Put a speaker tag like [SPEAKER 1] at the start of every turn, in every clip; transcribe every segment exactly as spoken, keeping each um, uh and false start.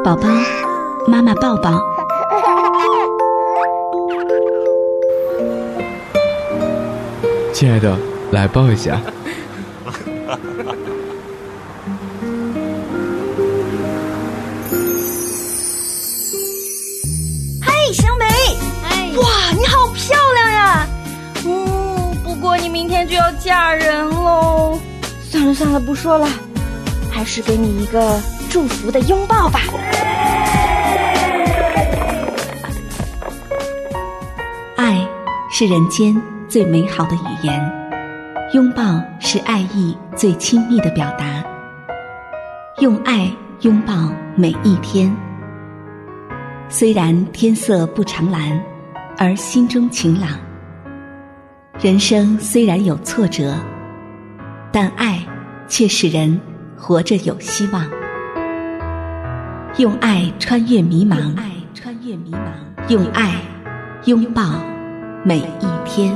[SPEAKER 1] 宝宝，妈妈抱抱。
[SPEAKER 2] 亲爱的，来抱一下。
[SPEAKER 3] 嘿，小美，哎，哇，你好漂亮呀！嗯，不过你明天就要嫁人喽。算了算了，不说了，还是给你一个祝福的拥抱吧。
[SPEAKER 1] 爱是人间最美好的语言，拥抱是爱意最亲密的表达。用爱拥抱每一天，虽然天色不常蓝，而心中晴朗。人生虽然有挫折，但爱却使人活着有希望。用爱穿越迷茫，用爱穿越迷茫，用爱拥抱每一天。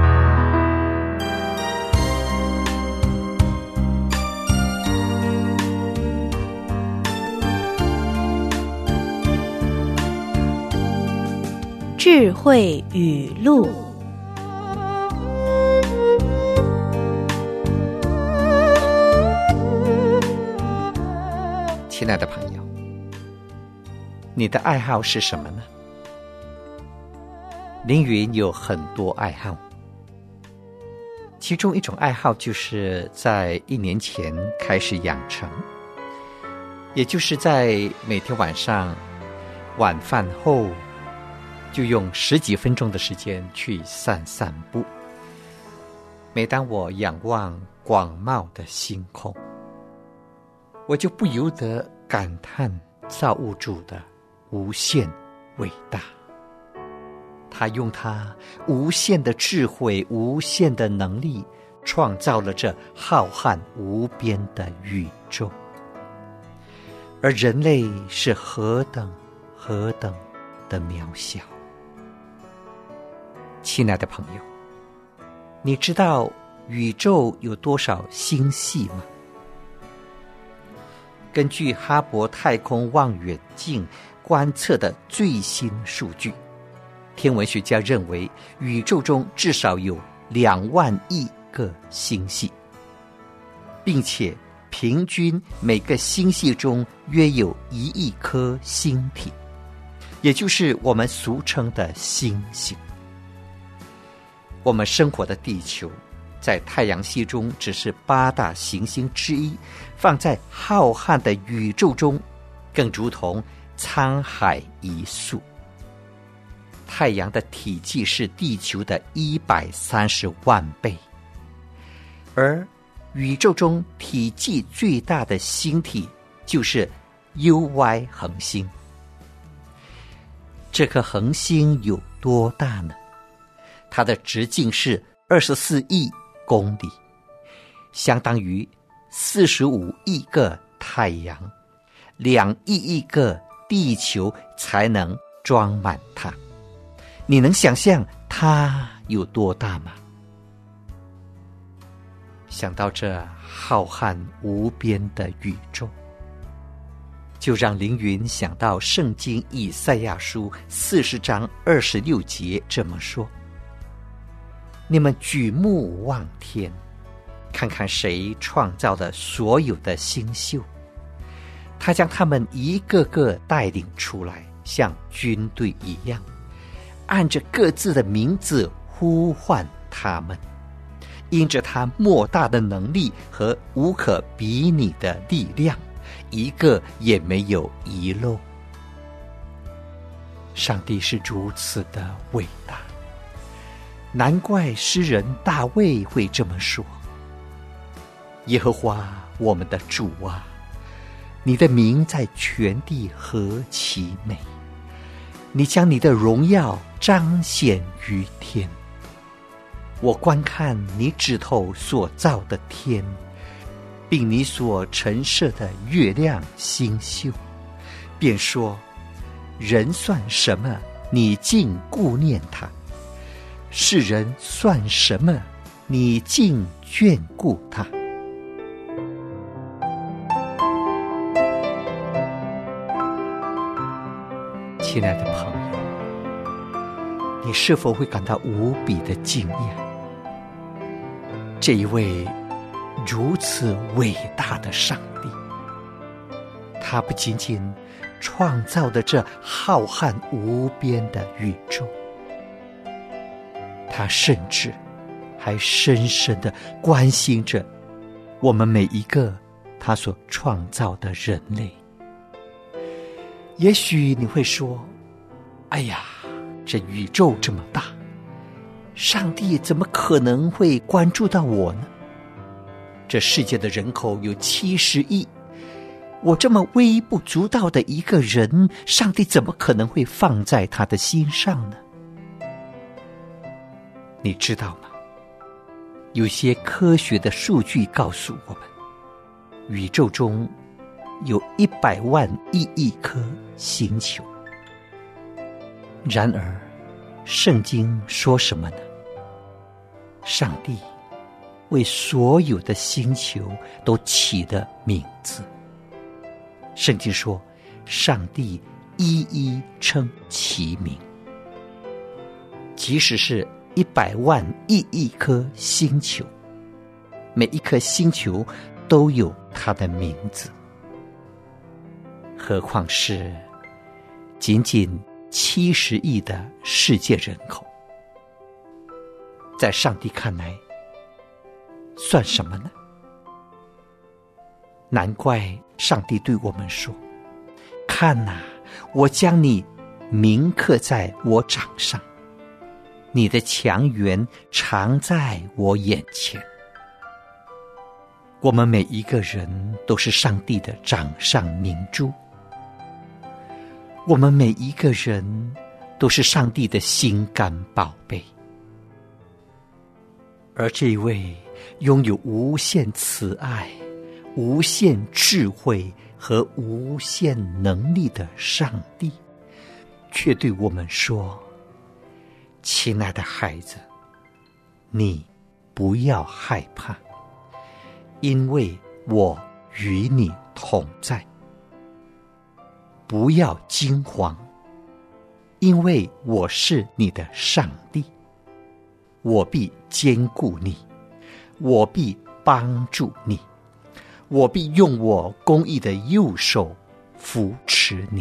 [SPEAKER 3] 智慧语录。
[SPEAKER 4] 亲爱的朋友，你的爱好是什么呢？凌云有很多爱好，其中一种爱好就是在一年前开始养成，也就是在每天晚上晚饭后就用十几分钟的时间去散散步。每当我仰望广袤的星空，我就不由得感叹造物主的无限伟大。他用他无限的智慧、无限的能力，创造了这浩瀚无边的宇宙。而人类是何等何等的渺小。亲爱的朋友，你知道宇宙有多少星系吗？根据哈勃太空望远镜观测的最新数据，天文学家认为宇宙中至少有两万亿个星系，并且平均每个星系中约有一亿颗星体，也就是我们俗称的星星。我们生活的地球在太阳系中只是八大行星之一，放在浩瀚的宇宙中更如同沧海一粟。太阳的体积是地球的一百三十万倍，而宇宙中体积最大的星体就是 U Y 恒星。这颗恒星有多大呢？它的直径是二十四亿公里，相当于四十五亿个太阳，两亿亿个地球才能装满它。你能想象它有多大吗？想到这浩瀚无边的宇宙，就让凌云想到圣经以赛亚书四十章二十六节这么说：你们举目望天，看看谁创造了所有的星宿，他将他们一个个带领出来，像军队一样，按着各自的名字呼唤他们。因着他莫大的能力和无可比拟的力量，一个也没有遗漏。上帝是如此的伟大，难怪诗人大卫会这么说：耶和华我们的主啊，你的名在全地何其美，你将你的荣耀彰显于天。我观看你指头所造的天，并你所陈设的月亮星宿，便说：人算什么，你竟顾念他；世人算什么，你竟眷顾他。 亲爱的朋友，你是否会感到无比的惊讶？这一位如此伟大的上帝，他不仅仅创造了这浩瀚无边的宇宙，他甚至还深深地关心着我们每一个他所创造的人类。也许你会说，哎呀，这宇宙这么大，上帝怎么可能会关注到我呢？这世界的人口有七十亿，我这么微不足道的一个人，上帝怎么可能会放在他的心上呢？你知道吗？有些科学的数据告诉我们，宇宙中有一百万亿亿颗星球。然而圣经说什么呢？上帝为所有的星球都起了名字。圣经说，上帝一一称其名。即使是一百万亿亿颗星球，每一颗星球都有它的名字，何况是仅仅七十亿的世界人口，在上帝看来算什么呢？难怪上帝对我们说，看哪，我将你铭刻在我掌上，你的强援常在我眼前。我们每一个人都是上帝的掌上明珠，我们每一个人都是上帝的心肝宝贝。而这一位拥有无限慈爱、无限智慧和无限能力的上帝，却对我们说，亲爱的孩子，你不要害怕，因为我与你同在。不要惊慌，因为我是你的上帝，我必坚固你，我必帮助你，我必用我公义的右手扶持你。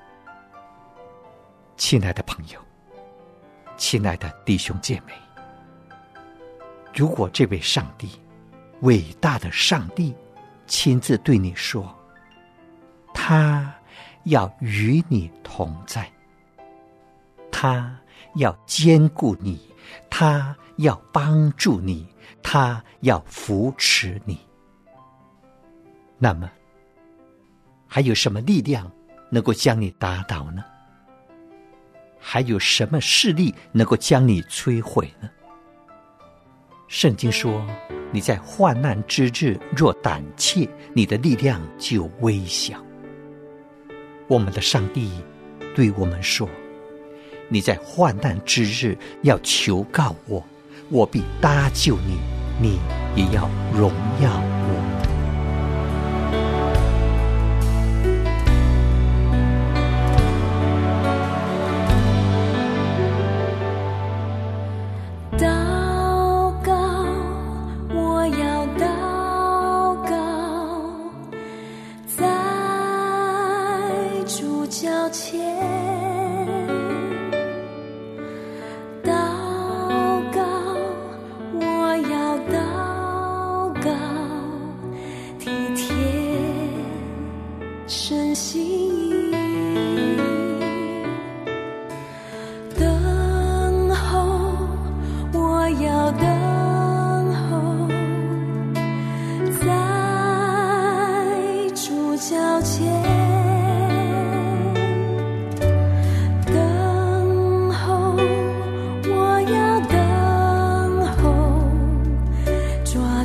[SPEAKER 4] 亲爱的朋友，亲爱的弟兄姐妹，如果这位上帝，伟大的上帝亲自对你说，他要与你同在，他要坚固你，他要帮助你，他要扶持你，那么还有什么力量能够将你打倒呢？还有什么势力能够将你摧毁呢？圣经说，你在患难之日若胆怯，你的力量就微小。我们的上帝对我们说，你在患难之日要求告我，我必搭救你，你也要荣耀我。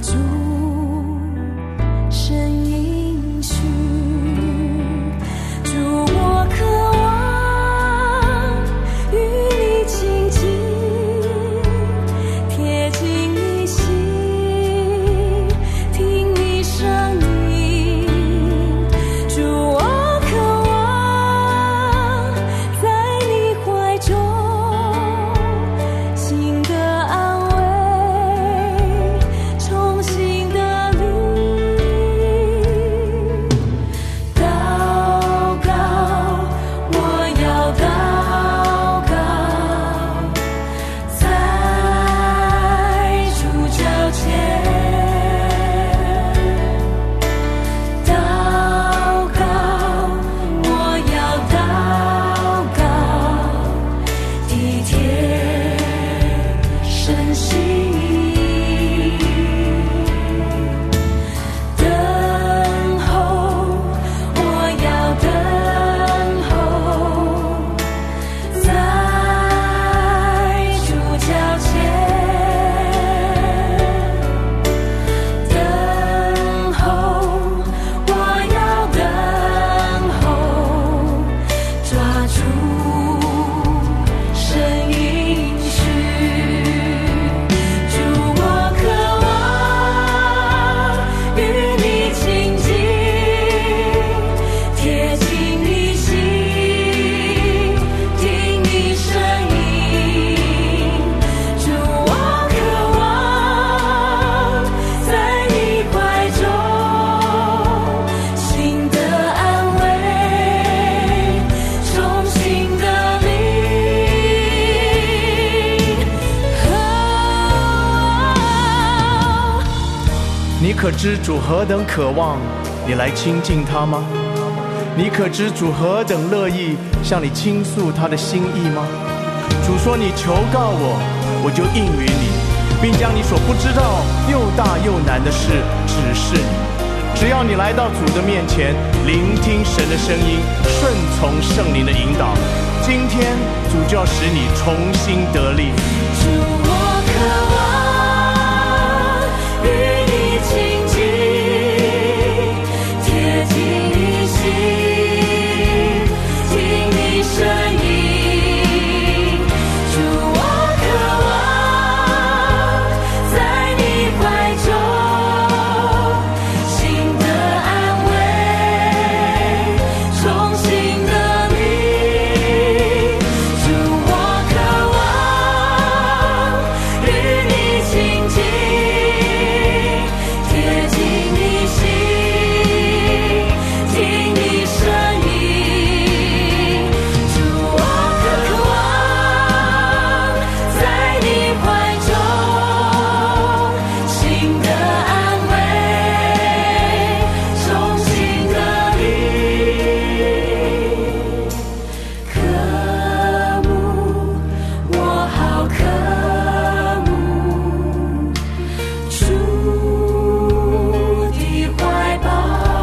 [SPEAKER 5] 神应许可知主何等渴望你来亲近他吗？你可知主何等乐意向你倾诉他的心意吗？主说，你求告我，我就应允你，并将你所不知道又大又难的事指示你。只要你来到主的面前，聆听神的声音，顺从圣灵的引导，今天主就要使你重新得力。
[SPEAKER 6] 主，我渴望与你亲近，贴近你心，听你声音。主，我渴望在你怀中，心的安慰，重新得力。主，我渴望与你亲近，贴近你心，听你声音。主，我渴望在你怀中，心的安慰，重新得力。渴慕，我好渴慕主的怀抱，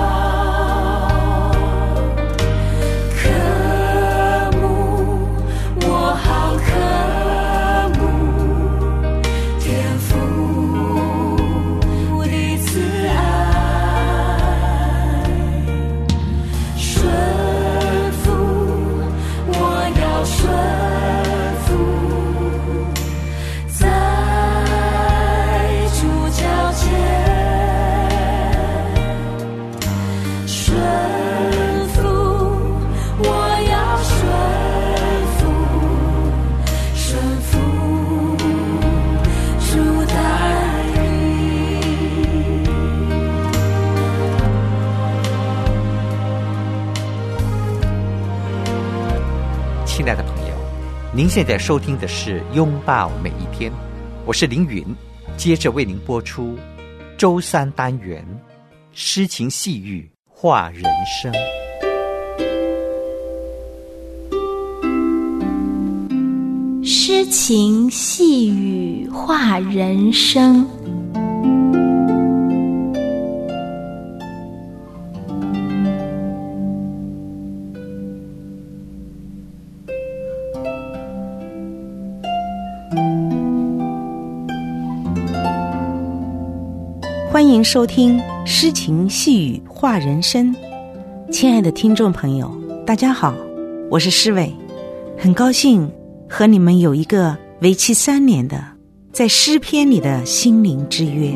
[SPEAKER 6] 渴慕，我好渴慕天父的慈爱，顺服，我要顺服，在主脚前，顺服，我要顺服，顺服主带领。
[SPEAKER 4] 亲爱的朋友，您现在收听的是《拥抱每一天》，我是凌云，接着为您播出周三单元诗情细语话人生。
[SPEAKER 1] 诗情细语话人生。
[SPEAKER 7] 欢迎收听诗情细语话人生。亲爱的听众朋友，大家好，我是诗伟，很高兴和你们有一个为期三年的在诗篇里的心灵之约。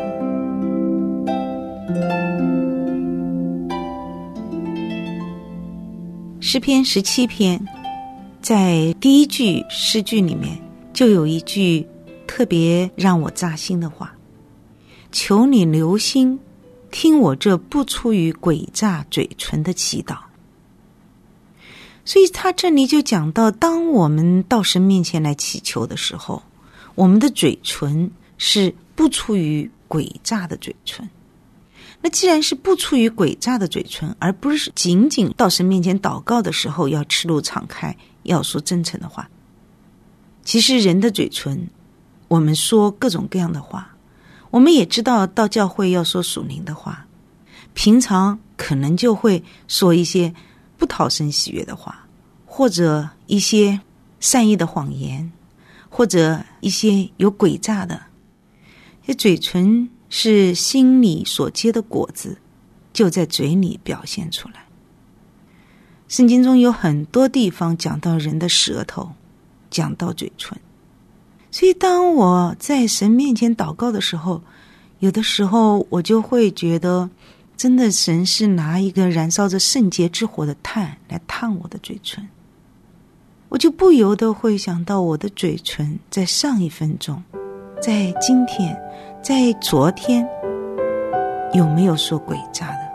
[SPEAKER 7] 诗篇十七篇，在第一句诗句里面就有一句特别让我扎心的话，求你留心听我这不出于诡诈嘴唇的祈祷。所以他这里就讲到，当我们到神面前来祈求的时候，我们的嘴唇是不出于诡诈的嘴唇。那既然是不出于诡诈的嘴唇，而不是仅仅到神面前祷告的时候要赤露敞开，要说真诚的话，其实人的嘴唇，我们说各种各样的话，我们也知道到教会要说属灵的话，平常可能就会说一些不讨神喜悦的话，或者一些善意的谎言，或者一些有诡诈的。嘴唇是心里所结的果子，就在嘴里表现出来。圣经中有很多地方讲到人的舌头，讲到嘴唇。所以当我在神面前祷告的时候，有的时候我就会觉得，真的神是拿一个燃烧着圣洁之火的炭来烫我的嘴唇。我就不由得会想到我的嘴唇在上一分钟，在今天，在昨天，有没有说诡诈的？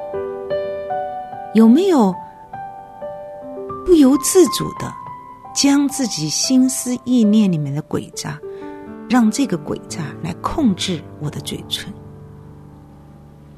[SPEAKER 7] 有没有不由自主的将自己心思意念里面的诡诈，让这个诡诈来控制我的嘴唇？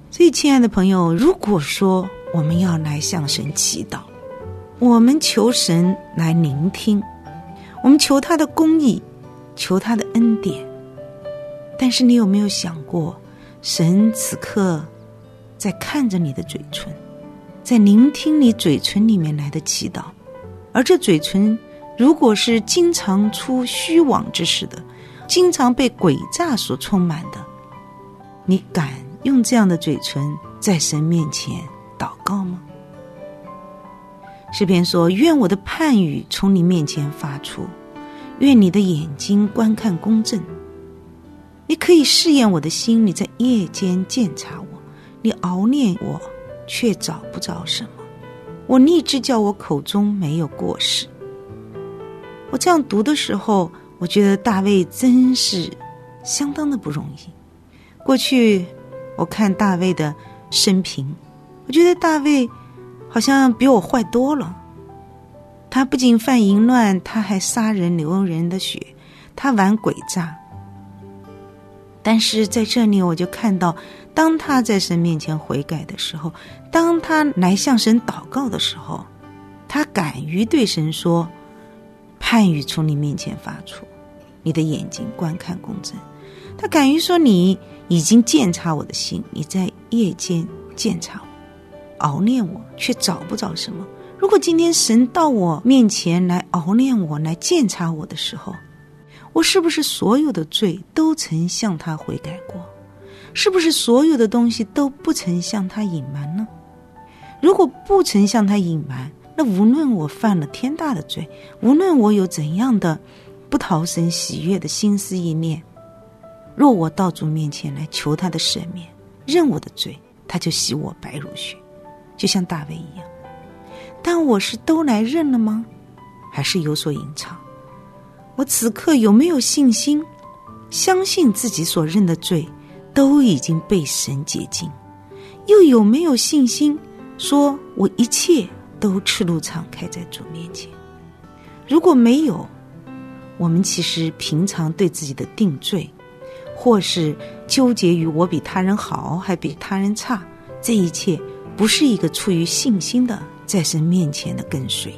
[SPEAKER 7] 所以亲爱的朋友，如果说我们要来向神祈祷，我们求神来聆听，我们求他的公义，求他的恩典，但是你有没有想过，神此刻在看着你的嘴唇，在聆听你嘴唇里面来的祈祷，而这嘴唇如果是经常出虚妄之事的，经常被诡诈所充满的，你敢用这样的嘴唇在神面前祷告吗？诗篇说，愿我的判语从你面前发出，愿你的眼睛观看公正。你可以试验我的心，你在夜间鉴察我，你熬炼我，却找不着什么。我立志叫我口中没有过失。我这样读的时候，我觉得大卫真是相当的不容易。过去我看大卫的生平，我觉得大卫好像比我坏多了。他不仅犯淫乱，他还杀人流人的血，他玩诡诈。但是在这里我就看到，当他在神面前悔改的时候，当他来向神祷告的时候，他敢于对神说，判语从你面前发出，你的眼睛观看公正。他敢于说，你已经鉴察我的心，你在夜间鉴察我，熬炼我，却找不着什么。如果今天神到我面前来熬炼我，来鉴察我的时候，我是不是所有的罪都曾向他悔改过？是不是所有的东西都不曾向他隐瞒呢？如果不曾向他隐瞒，那无论我犯了天大的罪，无论我有怎样的不讨神喜悦的心思意念，若我到主面前来求他的赦免，认我的罪，他就洗我白如雪，就像大卫一样。但我是都来认了吗？还是有所隐藏？我此刻有没有信心，相信自己所认的罪都已经被神洁净？又有没有信心，说我一切都赤露敞开在主面前？如果没有，我们其实平常对自己的定罪，或是纠结于我比他人好还比他人差，这一切不是一个出于信心的在神面前的跟随。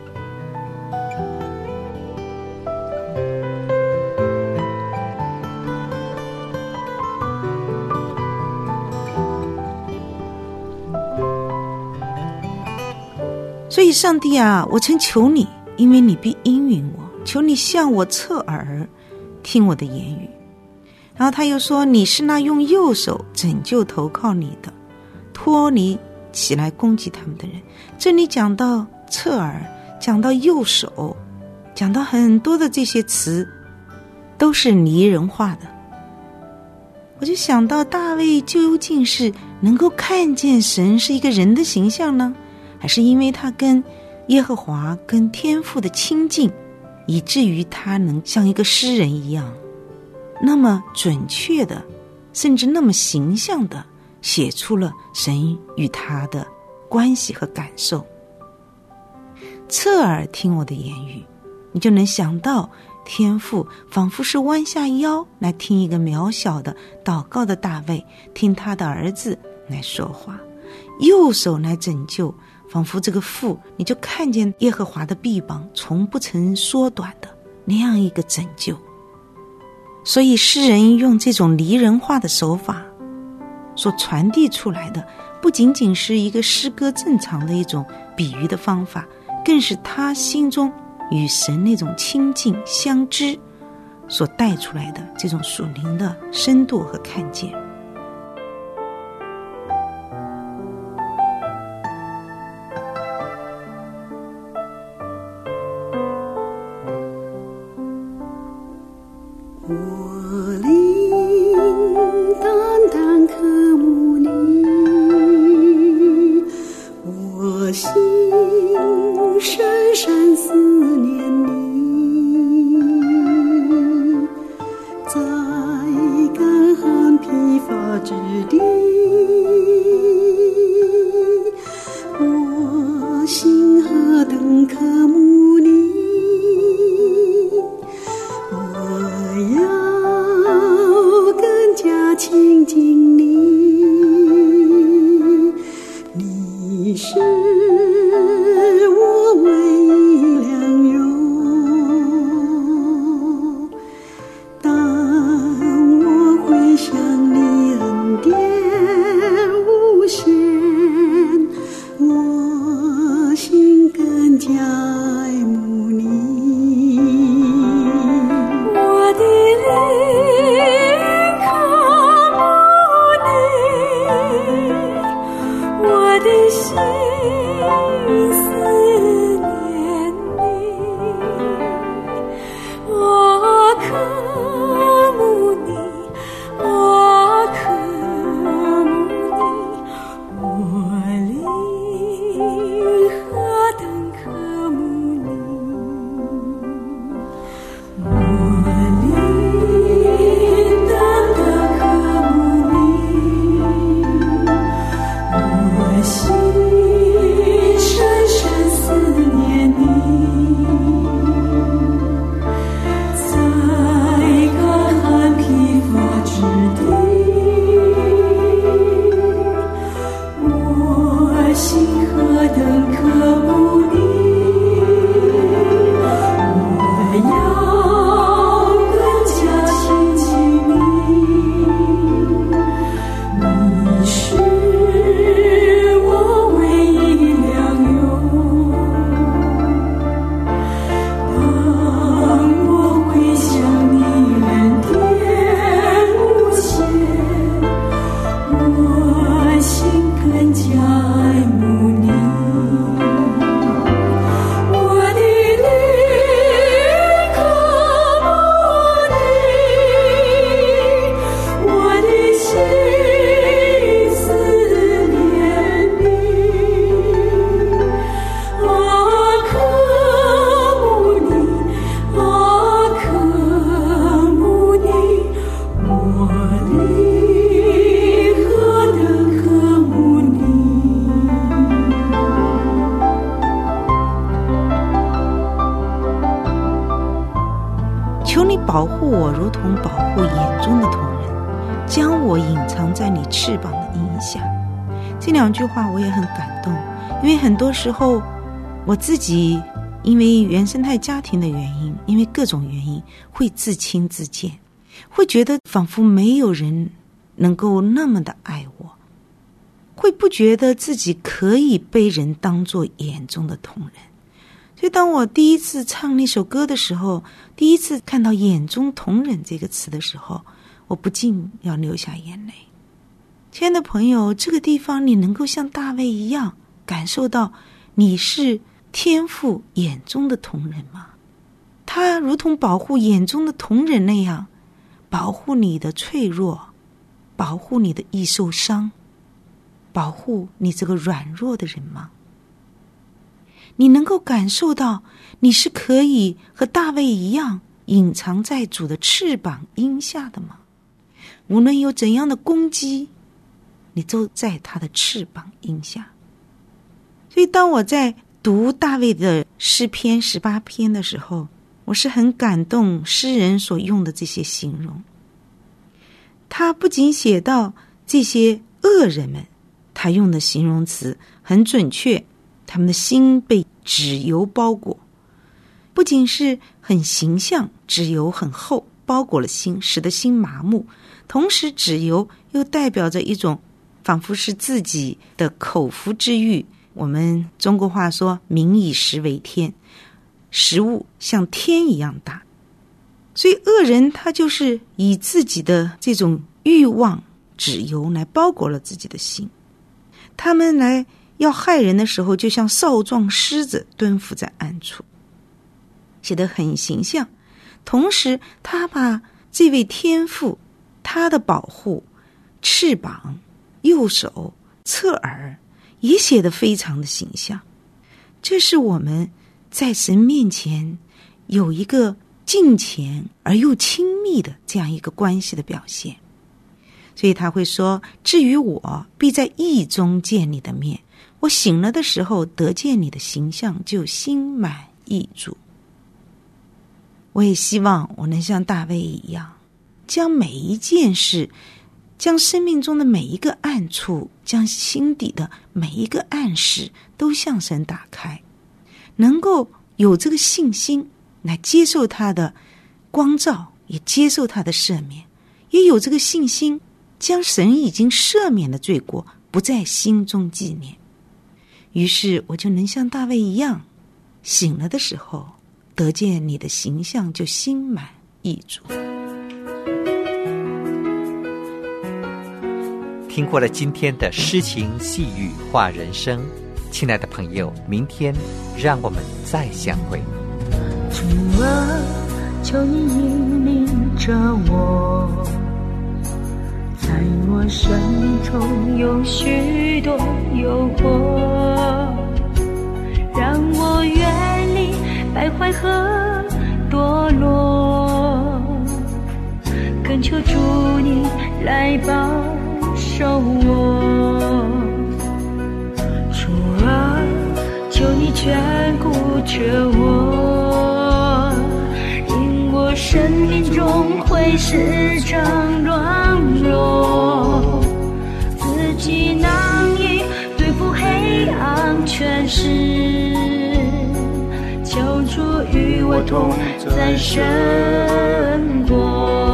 [SPEAKER 7] 所以上帝啊，我曾求你，因为你必应允我，求你向我侧耳听我的言语。然后他又说，你是那用右手拯救投靠你的，脱离起来攻击他们的人。这里讲到侧耳，讲到右手，讲到很多的这些词都是拟人化的。我就想到大卫究竟是能够看见神是一个人的形象呢，还是因为他跟耶和华跟天父的亲近，以至于他能像一个诗人一样那么准确的，甚至那么形象的写出了神与他的关系和感受。侧耳听我的言语，你就能想到天父仿佛是弯下腰来听一个渺小的祷告的大卫，听他的儿子来说话，右手来拯救，仿佛这个父，你就看见耶和华的臂膀从不曾缩短的那样一个拯救。所以诗人用这种拟人化的手法所传递出来的，不仅仅是一个诗歌正常的一种比喻的方法，更是他心中与神那种亲近相知所带出来的这种属灵的深度和看见。
[SPEAKER 8] 是我唯一良友。当我回想你恩典无限，我心更加爱慕你。
[SPEAKER 6] 我的灵渴慕你，我的心思念你，我渴慕你，我渴慕你，我灵何等渴慕你，我灵单单渴慕你，我心深深思念你，在干旱疲乏之地，我心何等渴慕你，我要更加亲近你，你是我唯一良友。当我回想你恩典无限，我心更加爱慕你。我的灵渴慕你，我的心思念你，我渴慕你，我渴慕你，我灵何等渴慕你。
[SPEAKER 7] 求你保护我，如同保护眼中的瞳人，将我隐藏在你翅膀的荫下。这两句话我也很感动，因为很多时候我自己因为原生态家庭的原因，因为各种原因会自轻自贱，会觉得仿佛没有人能够那么的爱我，会不觉得自己可以被人当作眼中的瞳人。所以当我第一次唱那首歌的时候，第一次看到眼中瞳人这个词的时候，我不禁要流下眼泪。亲爱的朋友，这个地方你能够像大卫一样感受到你是天父眼中的瞳人吗？他如同保护眼中的瞳人那样保护你的脆弱，保护你的易受伤，保护你这个软弱的人吗？你能够感受到你是可以和大卫一样隐藏在主的翅膀荫下的吗？无论有怎样的攻击，你都在他的翅膀荫下。所以当我在读大卫的诗篇十八篇的时候，我是很感动诗人所用的这些形容。他不仅写到这些恶人们，他用的形容词很准确，他们的心被脂油包裹，不仅是很形象，脂油很厚，包裹了心，使得心麻木，同时脂油又代表着一种仿佛是自己的口腹之欲。我们中国话说民以食为天，食物像天一样大。所以恶人他就是以自己的这种欲望脂油来包裹了自己的心，他们来要害人的时候，就像少壮狮子蹲伏在暗处，写得很形象。同时他把这位天父他的保护、翅膀、右手、侧耳也写得非常的形象。这是我们在神面前有一个近前而又亲密的这样一个关系的表现。所以他会说，至于我必在意中见你的面，我醒了的时候得见你的形象，就心满意足。我也希望我能像大卫一样，将每一件事将生命中的每一个暗处，将心底的每一个暗室都向神打开，能够有这个信心来接受他的光照，也接受他的赦免，也有这个信心将神已经赦免的罪过不在心中纪念。于是我就能像大卫一样，醒了的时候得见你的形象，就心满意足。
[SPEAKER 4] 听过了今天的诗情细语话人生，亲爱的朋友，明天让我们再相会。
[SPEAKER 6] 主啊，求你引领着我，在我生命中有许多诱惑，让我远离败坏和堕落，恳求主你来保守我。主啊，求你眷顾着我，因我生命中会时常软弱，自己难以对付黑暗权势，求主与我同在身过。